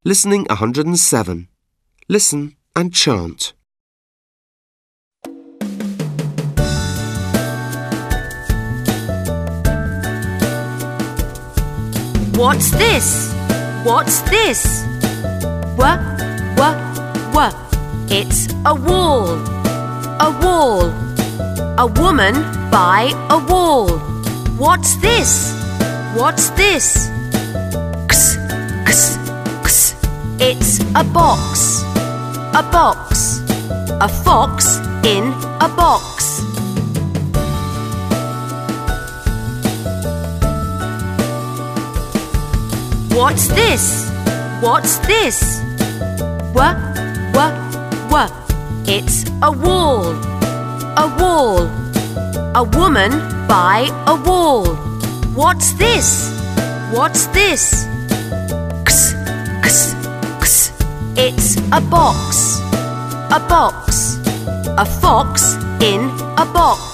Listening 107. Listen and chant. What's this? What's this? It's a wall. A wall. A woman by a wall. What's this? What's this? X, x, x. It's a box. A box. A fox in a box. What's this? What's this? It's a wall. A wall. A woman by a wall. What's this? What's this? X, x, x. It's a box. A box. A fox in a box.